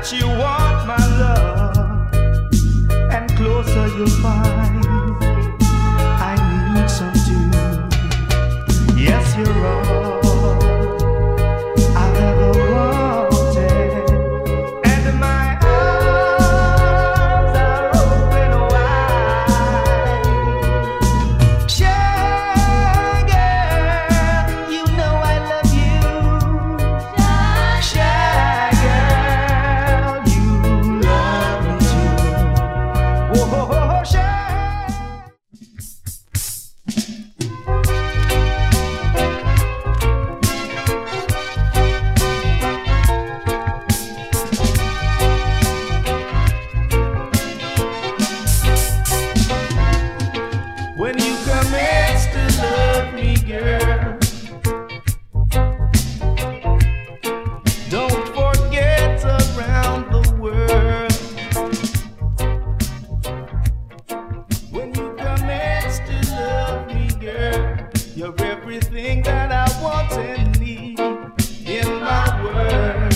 that you want my love, and closer you'll find I need some too. Yes, you're all I've ever wanted, and my arms are open wide. Shy girl, you know I love you. Shy girl, you love me too. Whoa, shy. When you commence to love me, girl, don't forget around the world. When you commence to love me, girl, you're everything that I want and need in my world.